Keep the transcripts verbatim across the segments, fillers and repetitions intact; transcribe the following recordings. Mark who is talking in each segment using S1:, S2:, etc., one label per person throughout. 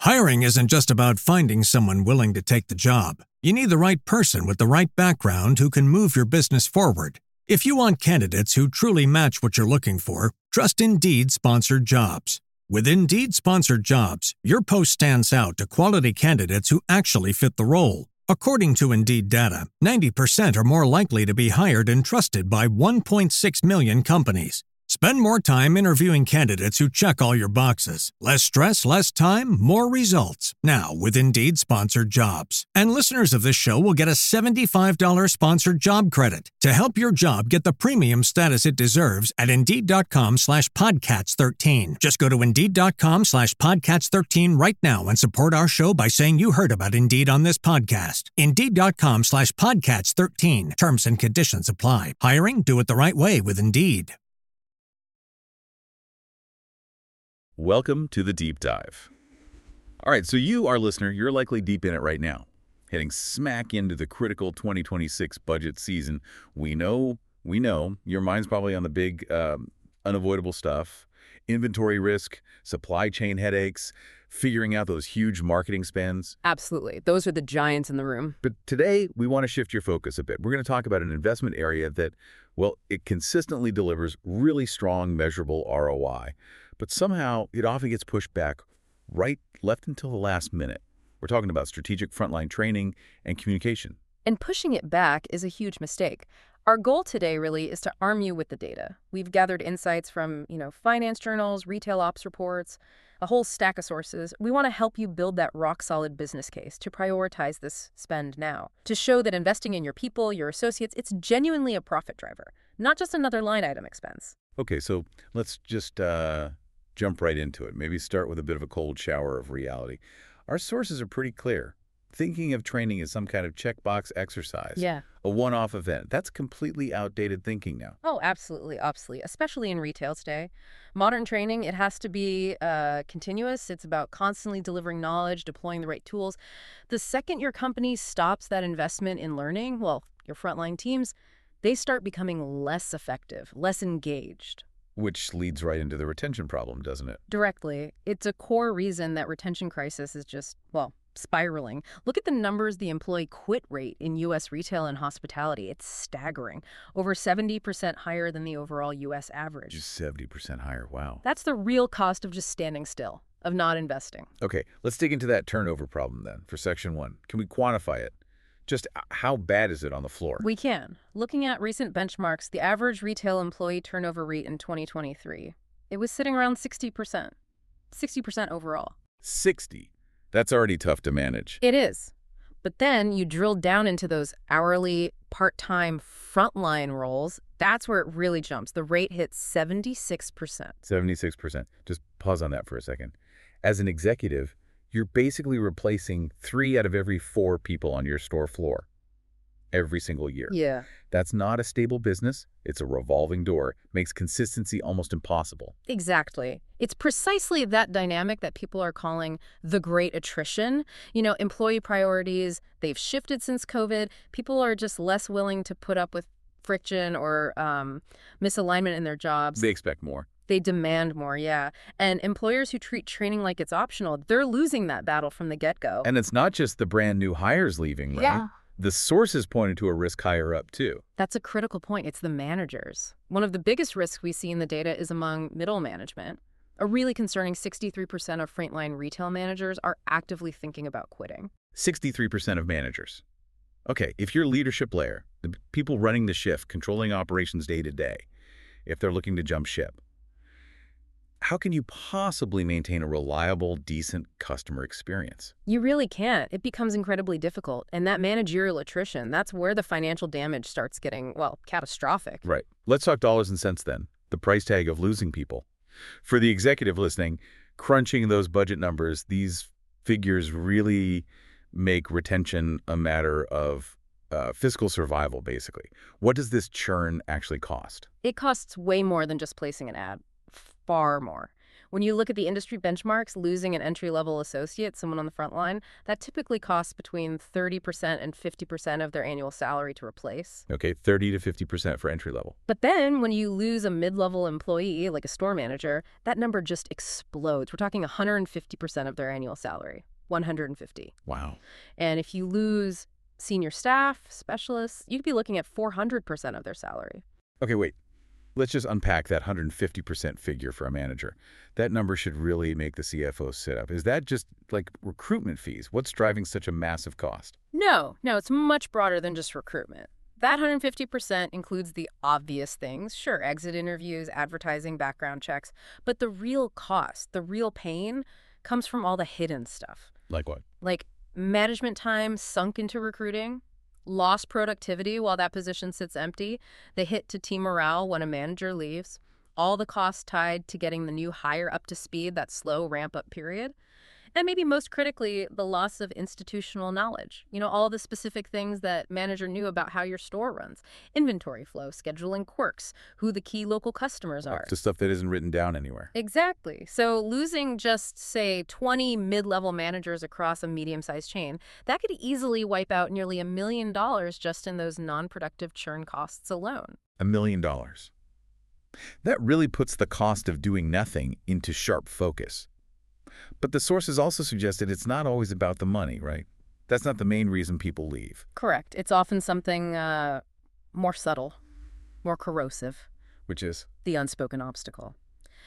S1: Hiring isn't just about finding someone willing to take the job. You need the right person with the right background who can move your business forward. If you want candidates who truly match what you're looking for, trust Indeed Sponsored Jobs. With Indeed Sponsored Jobs, your post stands out to quality candidates who actually fit the role. According to Indeed data, ninety percent are more likely to be hired and trusted by one point six million companies. Spend more time interviewing candidates who check all your boxes. Less stress, less time, more results. Now with Indeed Sponsored Jobs. And listeners of this show will get a seventy-five dollars sponsored job credit to help your job get the premium status it deserves at Indeed.com slash Podcats13. Just go to Indeed.com slash Podcats13 right now and support our show by saying you heard about Indeed on this podcast. Indeed.com slash Podcats13. Terms and conditions apply. Hiring? Do it the right way with Indeed.
S2: Welcome to the Deep Dive. All right, so you, our listener, you're likely deep in it right now, heading smack into the critical twenty twenty-six budget season. We know, we know, your mind's probably on the big, um, unavoidable stuff, inventory risk, supply chain headaches, figuring out those huge marketing spends.
S3: Absolutely. Those are the giants in the room.
S2: But today, we want to shift your focus a bit. We're going to talk about an investment area that, well, it consistently delivers really strong, measurable R O I. But somehow, it often gets pushed back right left until the last minute. We're talking about strategic frontline training and communication.
S3: And pushing it back is a huge mistake. Our goal today really is to arm you with the data. We've gathered insights from, you know, finance journals, retail ops reports, a whole stack of sources. We want to help you build that rock-solid business case to prioritize this spend now, to show that investing in your people, your associates, it's genuinely a profit driver, not just another line item expense.
S2: Okay, so let's just uh, jump right into it. Maybe start with a bit of a cold shower of reality. Our sources are pretty clear. Thinking of training as some kind of checkbox exercise,
S3: yeah,
S2: a one-off event, that's completely outdated thinking now.
S3: Oh, absolutely, obsolete, especially in retail today. Modern training, it has to be uh, continuous. It's about constantly delivering knowledge, deploying the right tools. The second your company stops that investment in learning, well, your frontline teams, they start becoming less effective, less engaged.
S2: Which leads right into the retention problem, doesn't it?
S3: Directly. It's a core reason that retention crisis is just, well, spiraling. Look at the numbers, the employee quit rate in U S retail and hospitality. It's staggering. Over seventy percent higher than the overall U S average.
S2: Just seventy percent higher, wow.
S3: That's the real cost of just standing still, of not investing.
S2: Okay, let's dig into that turnover problem then for section one. Can we quantify it? Just how bad is it on the floor?
S3: We can. Looking at recent benchmarks, the average retail employee turnover rate in twenty twenty-three, it was sitting around sixty percent. sixty percent overall.
S2: sixty? That's already tough to manage.
S3: It is. But then you drill down into those hourly, part-time, frontline roles. That's where it really jumps. The rate hits seventy-six percent.
S2: seventy-six percent. Just pause on that for a second. As an executive, you're basically replacing three out of every four people on your store floor every single year.
S3: Yeah.
S2: That's not a stable business. It's a revolving door. Makes consistency almost impossible.
S3: Exactly. It's precisely that dynamic that people are calling the great attrition. You know, employee priorities, they've shifted since COVID. People are just less willing to put up with friction or um, misalignment in their jobs.
S2: They expect more.
S3: They demand more, yeah. And employers who treat training like it's optional, they're losing that battle from the get-go.
S2: And it's not just the brand new hires leaving, right?
S3: Yeah.
S2: The sources pointed to a risk higher up, too.
S3: That's a critical point. It's the managers. One of the biggest risks we see in the data is among middle management. A really concerning sixty-three percent of frontline retail managers are actively thinking about quitting.
S2: sixty-three percent of managers. Okay, if your leadership layer, the people running the shift, controlling operations day to day, if they're looking to jump ship, how can you possibly maintain a reliable, decent customer experience?
S3: You really can't. It becomes incredibly difficult. And that managerial attrition, that's where the financial damage starts getting, well, catastrophic.
S2: Right. Let's talk dollars and cents then. The price tag of losing people. For the executive listening, crunching those budget numbers, these figures really make retention a matter of uh, fiscal survival, basically. What does this churn actually cost?
S3: It costs way more than just placing an ad. Far more. When you look at the industry benchmarks, losing an entry-level associate, someone on the front line, that typically costs between thirty percent and fifty percent of their annual salary to replace.
S2: Okay, thirty to fifty percent for entry level.
S3: But then when you lose a mid-level employee, like a store manager, that number just explodes. We're talking one hundred fifty percent of their annual salary. one hundred fifty.
S2: Wow.
S3: And if you lose senior staff, specialists, you could be looking at four hundred percent of their salary.
S2: Okay, wait. Let's just unpack that one hundred fifty percent figure for a manager. That number should really make the C F O sit up. Is that just like recruitment fees? What's driving such a massive cost?
S3: No, no, it's much broader than just recruitment. That one hundred fifty percent includes the obvious things. Sure, exit interviews, advertising, background checks. But the real cost, the real pain, comes from all the hidden stuff.
S2: Like what?
S3: Like management time sunk into recruiting, lost productivity while that position sits empty, the hit to team morale when a manager leaves, all the costs tied to getting the new hire up to speed, that slow ramp-up period, and maybe most critically, the loss of institutional knowledge. You know, all the specific things that manager knew about how your store runs. Inventory flow, scheduling quirks, who the key local customers are.
S2: The stuff that isn't written down anywhere.
S3: Exactly. So losing just, say, twenty mid-level managers across a medium-sized chain, that could easily wipe out nearly a million dollars just in those non-productive churn costs alone.
S2: A million dollars. That really puts the cost of doing nothing into sharp focus. But the sources also suggested it's not always about the money, right? That's not the main reason people leave.
S3: Correct. It's often something uh, more subtle, more corrosive.
S2: Which is?
S3: The unspoken obstacle.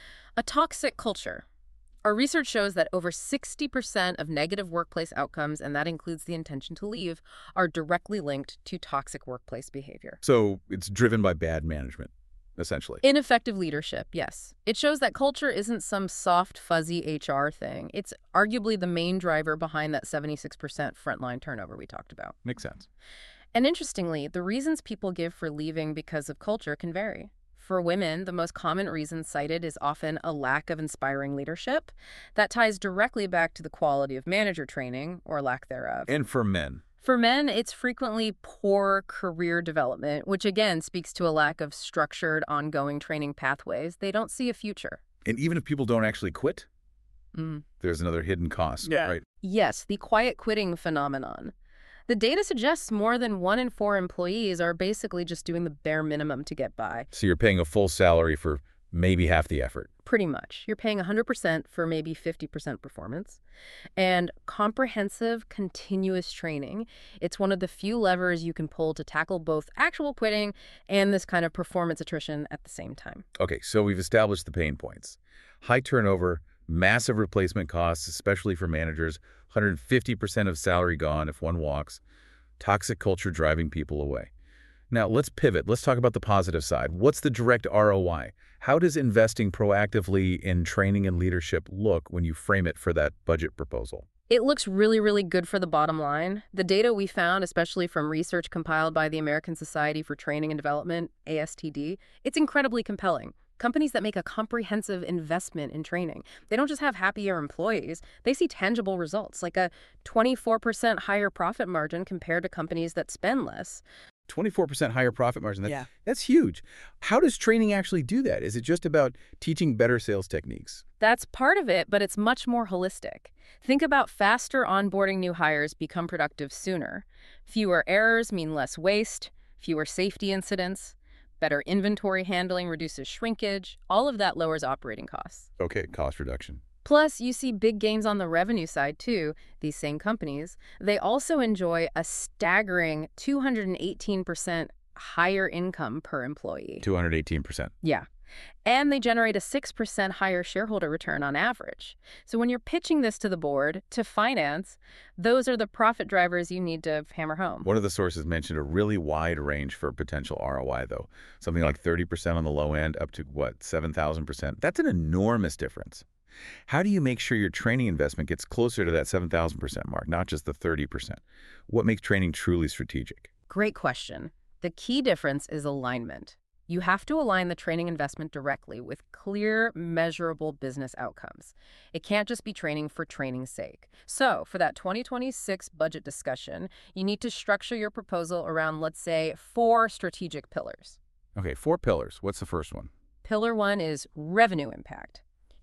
S3: A toxic culture. Our research shows that over sixty percent of negative workplace outcomes, and that includes the intention to leave, are directly linked to toxic workplace behavior.
S2: So it's driven by bad management, essentially.
S3: Ineffective leadership, yes. It shows that culture isn't some soft, fuzzy H R thing. It's arguably the main driver behind that seventy-six percent frontline turnover we talked about.
S2: Makes sense.
S3: And interestingly, the reasons people give for leaving because of culture can vary. For women, the most common reason cited is often a lack of inspiring leadership. That ties directly back to the quality of manager training, or lack thereof.
S2: And for men?
S3: For men, it's frequently poor career development, which again speaks to a lack of structured, ongoing training pathways. They don't see a future.
S2: And even if people don't actually quit,
S3: mm.
S2: there's another hidden cost,
S3: yeah.
S2: right?
S3: Yes, the quiet quitting phenomenon. The data suggests more than one in four employees are basically just doing the bare minimum to get by.
S2: So you're paying a full salary for maybe half the effort.
S3: Pretty much. You're paying one hundred percent for maybe fifty percent performance. And comprehensive, continuous training, it's one of the few levers you can pull to tackle both actual quitting and this kind of performance attrition at the same time.
S2: Okay, so we've established the pain points. High turnover, massive replacement costs, especially for managers, one hundred fifty percent of salary gone if one walks, toxic culture driving people away. Now, let's pivot. Let's talk about the positive side. What's the direct R O I? How does investing proactively in training and leadership look when you frame it for that budget proposal?
S3: It looks really, really good for the bottom line. The data we found, especially from research compiled by the American Society for Training and Development, A S T D, it's incredibly compelling. Companies that make a comprehensive investment in training, they don't just have happier employees, they see tangible results, like a twenty-four percent higher profit margin compared to companies that spend less.
S2: twenty-four percent higher profit margin. That,
S3: yeah.
S2: That's huge. How does training actually do that? Is it just about teaching better sales techniques?
S3: That's part of it, but it's much more holistic. Think about faster onboarding new hires become productive sooner. Fewer errors mean less waste, fewer safety incidents. Better inventory handling reduces shrinkage. All of that lowers operating costs.
S2: Okay, cost reduction.
S3: Plus, you see big gains on the revenue side, too. These same companies, they also enjoy a staggering two hundred eighteen percent higher income per employee.
S2: two hundred eighteen percent.
S3: Yeah. And they generate a six percent higher shareholder return on average. So when you're pitching this to the board, to finance, those are the profit drivers you need to hammer home.
S2: One of the sources mentioned a really wide range for potential R O I, though. Something like thirty percent on the low end up to, what, seven thousand percent? That's an enormous difference. How do you make sure your training investment gets closer to that seven thousand percent mark, not just the thirty percent? What makes training truly strategic?
S3: Great question. The key difference is alignment. You have to align the training investment directly with clear, measurable business outcomes. It can't just be training for training's sake. So, for that twenty twenty-six budget discussion, you need to structure your proposal around, let's say, four strategic pillars.
S2: Okay, four pillars. What's the first one?
S3: Pillar one is revenue impact.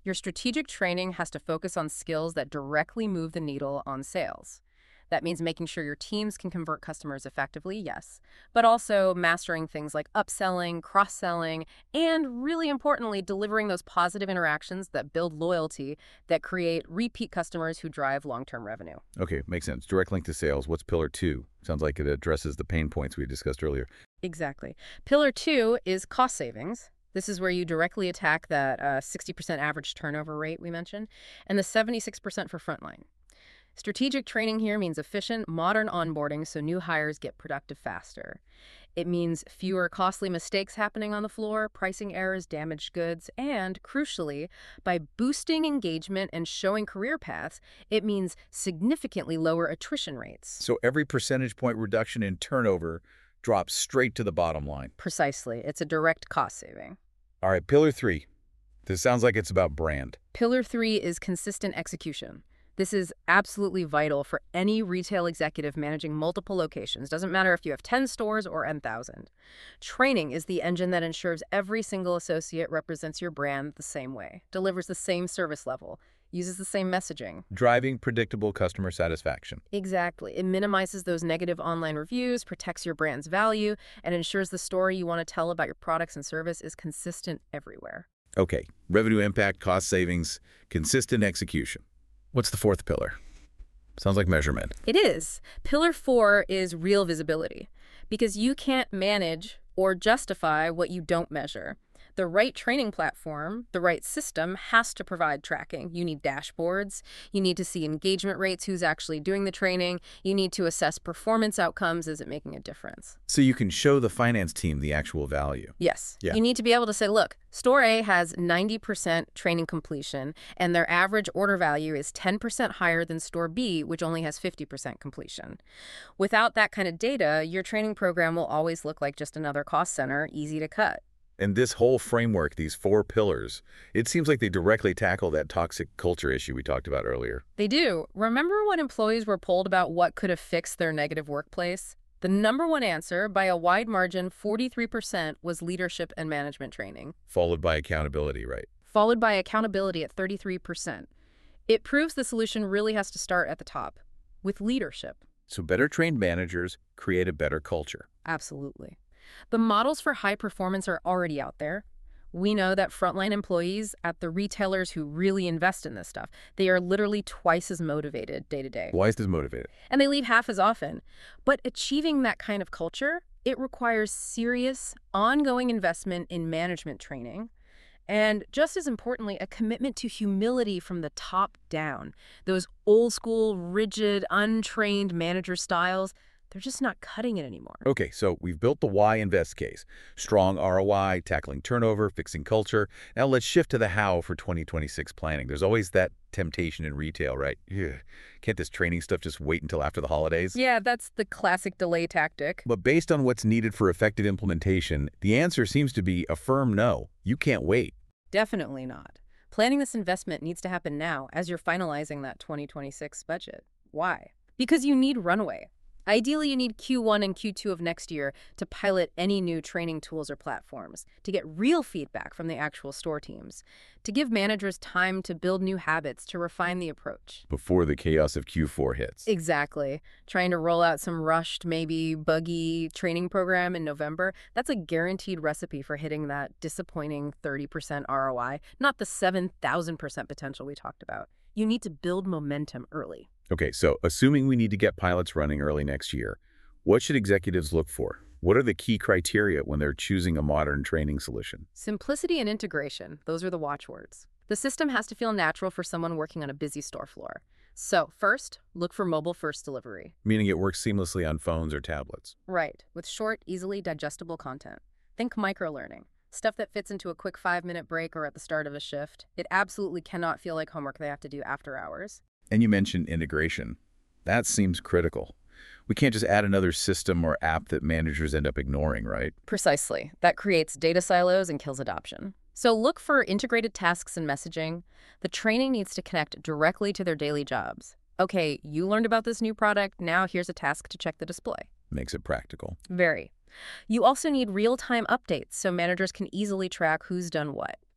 S3: Your strategic training has to focus on skills that directly move the needle on sales. That means making sure your teams can convert customers effectively, yes, but also mastering things like upselling, cross-selling, and really importantly, delivering those positive interactions that build loyalty, that create repeat customers who drive long-term revenue.
S2: Okay, makes sense. Direct link to sales. What's pillar two? Sounds like it addresses the pain points we discussed earlier.
S3: Exactly. Pillar two is cost savings. This is where you directly attack that uh, sixty percent average turnover rate we mentioned, and the seventy-six percent for frontline. Strategic training here means efficient, modern onboarding so new hires get productive faster. It means fewer costly mistakes happening on the floor, pricing errors, damaged goods, and, crucially, by boosting engagement and showing career paths, it means significantly lower attrition rates.
S2: So every percentage point reduction in turnover drops straight to the bottom line.
S3: Precisely. It's a direct cost saving.
S2: All right, pillar three. This sounds like it's about brand.
S3: Pillar three is consistent execution. This is absolutely vital for any retail executive managing multiple locations. Doesn't matter if you have ten stores or one thousand. Training is the engine that ensures every single associate represents your brand the same way, delivers the same service level, uses the same messaging.
S2: Driving predictable customer satisfaction.
S3: Exactly. It minimizes those negative online reviews, protects your brand's value, and ensures the story you want to tell about your products and service is consistent everywhere.
S2: Okay, revenue impact, cost savings, consistent execution. What's the fourth pillar? Sounds like measurement.
S3: It is. Pillar four is real visibility, because you can't manage or justify what you don't measure. The right training platform, the right system, has to provide tracking. You need dashboards. You need to see engagement rates, who's actually doing the training. You need to assess performance outcomes. Is it making a difference?
S2: So you can show the finance team the actual value.
S3: Yes.
S2: Yeah.
S3: You need to be able to say, look, Store A has ninety percent training completion, and their average order value is ten percent higher than Store B, which only has fifty percent completion. Without that kind of data, your training program will always look like just another cost center, easy to cut.
S2: And this whole framework, these four pillars, it seems like they directly tackle that toxic culture issue we talked about earlier.
S3: They do. Remember when employees were polled about what could have fixed their negative workplace? The number one answer, by a wide margin, forty-three percent, was leadership and management training.
S2: Followed by accountability, right?
S3: Followed by accountability at thirty-three percent. It proves the solution really has to start at the top, with leadership.
S2: So better trained managers create a better culture.
S3: Absolutely. The models for high performance are already out there. We know that frontline employees at the retailers who really invest in this stuff, they are literally twice as motivated day to day.
S2: Twice as motivated.
S3: And they leave half as often. But achieving that kind of culture, it requires serious, ongoing investment in management training. And just as importantly, a commitment to humility from the top down. Those old school, rigid, untrained manager styles, they're just not cutting it anymore.
S2: Okay, so we've built the why invest case. Strong R O I, tackling turnover, fixing culture. Now let's shift to the how for twenty twenty-six planning. There's always that temptation in retail, right? Ugh. Can't this training stuff just wait until after the holidays?
S3: Yeah, that's the classic delay tactic.
S2: But based on what's needed for effective implementation, the answer seems to be a firm no. You can't wait.
S3: Definitely not. Planning this investment needs to happen now as you're finalizing that twenty twenty-six budget. Why? Because you need runway. Ideally, you need Q one and Q two of next year to pilot any new training tools or platforms, to get real feedback from the actual store teams, to give managers time to build new habits, to refine the approach.
S2: Before the chaos of Q four hits.
S3: Exactly. Trying to roll out some rushed, maybe buggy training program in November, that's a guaranteed recipe for hitting that disappointing thirty percent R O I, not the seven thousand percent potential we talked about. You need to build momentum early.
S2: Okay, so assuming we need to get pilots running early next year, what should executives look for? What are the key criteria when they're choosing a modern training solution?
S3: Simplicity and integration, those are the watchwords. The system has to feel natural for someone working on a busy store floor. So first, look for mobile-first delivery.
S2: Meaning it works seamlessly on phones or tablets.
S3: Right, with short, easily digestible content. Think micro-learning. Stuff that fits into a quick five-minute break or at the start of a shift. It absolutely cannot feel like homework they have to do after hours.
S2: And you mentioned integration. That seems critical. We can't just add another system or app that managers end up ignoring, right?
S3: Precisely. That creates data silos and kills adoption. So look for integrated tasks and messaging. The training needs to connect directly to their daily jobs. Okay, you learned about this new product. Now here's a task to check the display.
S2: Makes it practical.
S3: Very. You also need real-time updates so managers can easily track who's done what.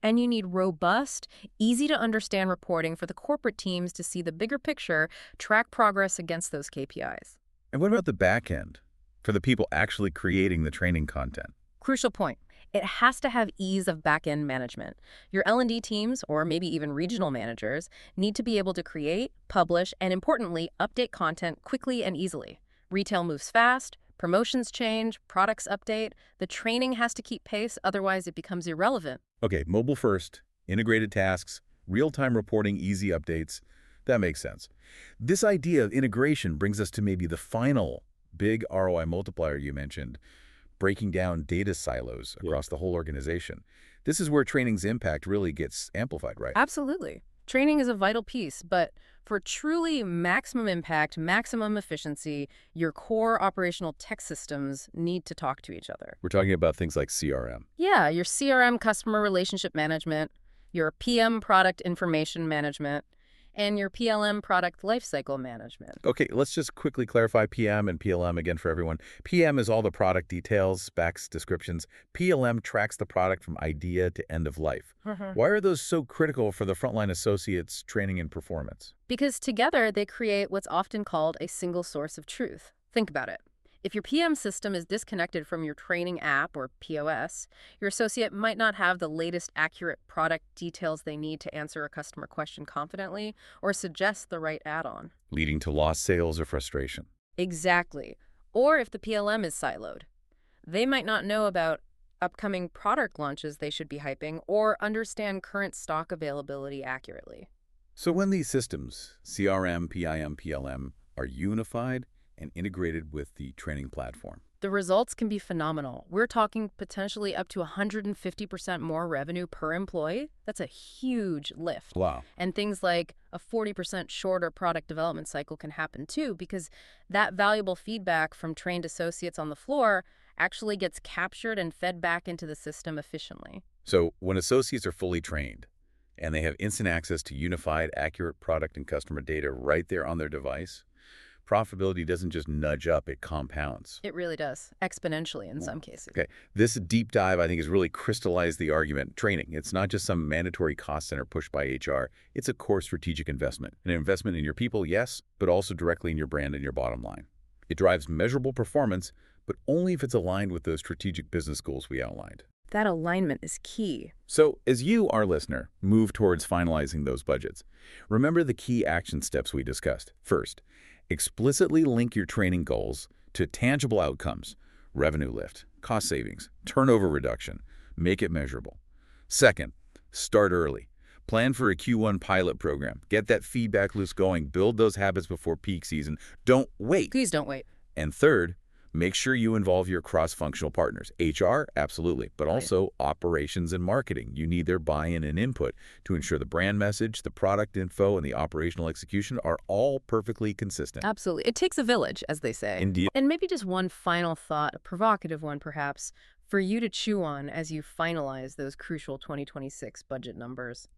S3: And you need robust, easy-to-understand reporting for the corporate teams to see the bigger picture, track progress against those K P Is.
S2: And what about the back end, for the people actually creating the training content?
S3: Crucial point. It has to have ease of back-end management. Your L and D teams, or maybe even regional managers, need to be able to create, publish, and importantly, update content quickly and easily. Retail moves fast, promotions change, products update. The training has to keep pace, otherwise it becomes irrelevant.
S2: Okay, mobile first, integrated tasks, real-time reporting, easy updates. That makes sense. This idea of integration brings us to maybe the final big R O I multiplier you mentioned, breaking down data silos across the whole organization. This is where training's impact really gets amplified, right?
S3: Absolutely. Training is a vital piece, but for truly maximum impact, maximum efficiency, your core operational tech systems need to talk to each other.
S2: We're talking about things like C R M.
S3: Yeah, your C R M, customer relationship management, your P M, product information management, and your P L M, product lifecycle management.
S2: Okay, let's just quickly clarify P M and P L M again for everyone. P M is all the product details, specs, descriptions. P L M tracks the product from idea to end of life. Mm-hmm. Why are those so critical for the frontline associates' training and performance?
S3: Because together they create what's often called a single source of truth. Think about it. If your P M system is disconnected from your training app or P O S, your associate might not have the latest accurate product details they need to answer a customer question confidently or suggest the right add-on.
S2: Leading to lost sales or frustration.
S3: Exactly. Or if the P L M is siloed, they might not know about upcoming product launches they should be hyping or understand current stock availability accurately.
S2: So when these systems, C R M, P I M, P L M, are unified and integrated with the training platform,
S3: the results can be phenomenal. We're talking potentially up to one hundred fifty percent more revenue per employee. That's a huge lift.
S2: Wow.
S3: And things like a forty percent shorter product development cycle can happen too, because that valuable feedback from trained associates on the floor actually gets captured and fed back into the system efficiently.
S2: So when associates are fully trained and they have instant access to unified, accurate product and customer data right there on their device, profitability doesn't just nudge up, it compounds.
S3: It really does, exponentially in some cases.
S2: Okay, this deep dive, I think, has really crystallized the argument. Training, it's not just some mandatory cost center pushed by H R. It's a core strategic investment. An investment in your people, yes, but also directly in your brand and your bottom line. It drives measurable performance, but only if it's aligned with those strategic business goals we outlined.
S3: That alignment is key.
S2: So as you, our listener, move towards finalizing those budgets, remember the key action steps we discussed. First, explicitly link your training goals to tangible outcomes, revenue lift, cost savings, turnover reduction. Make it measurable. Second, start early. Plan for a Q one pilot program. Get that feedback loop going. Build those habits before peak season. Don't wait.
S3: Please don't wait.
S2: And third, make sure you involve your cross-functional partners. H R, absolutely, but also operations and marketing. You need their buy-in and input to ensure the brand message, the product info, and the operational execution are all perfectly consistent.
S3: Absolutely. It takes a village, as they say.
S2: Indeed.
S3: And maybe just one final thought, a provocative one perhaps, for you to chew on as you finalize those crucial twenty twenty-six budget numbers.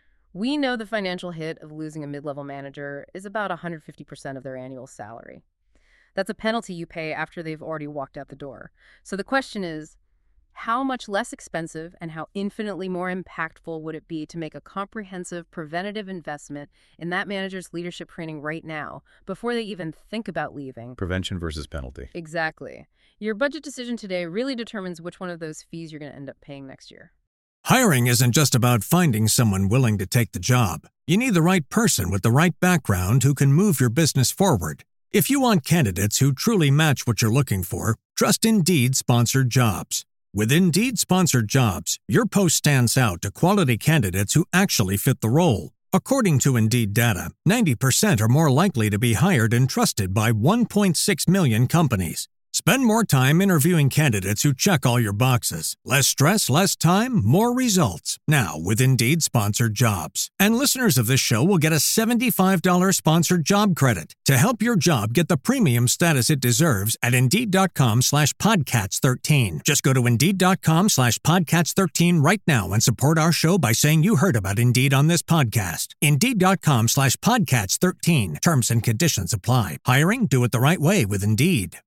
S3: We know the financial hit of losing a mid-level manager is about one hundred fifty percent of their annual salary. That's a penalty you pay after they've already walked out the door. So the question is, how much less expensive and how infinitely more impactful would it be to make a comprehensive preventative investment in that manager's leadership training right now, before they even think about leaving?
S2: Prevention versus penalty.
S3: Exactly. Your budget decision today really determines which one of those fees you're going to end up paying next year.
S1: Hiring isn't just about finding someone willing to take the job. You need the right person with the right background who can move your business forward. If you want candidates who truly match what you're looking for, trust Indeed Sponsored Jobs. With Indeed Sponsored Jobs, your post stands out to quality candidates who actually fit the role. According to Indeed data, ninety percent are more likely to be hired and trusted by one point six million companies. Spend more time interviewing candidates who check all your boxes. Less stress, less time, more results. Now with Indeed Sponsored Jobs. And listeners of this show will get a seventy-five dollars sponsored job credit to help your job get the premium status it deserves at Indeed.com slash Podcats 13. Just go to Indeed.com slash Podcats 13 right now and support our show by saying you heard about Indeed on this podcast. Indeed.com slash Podcats 13. Terms and conditions apply. Hiring? Do it the right way with Indeed.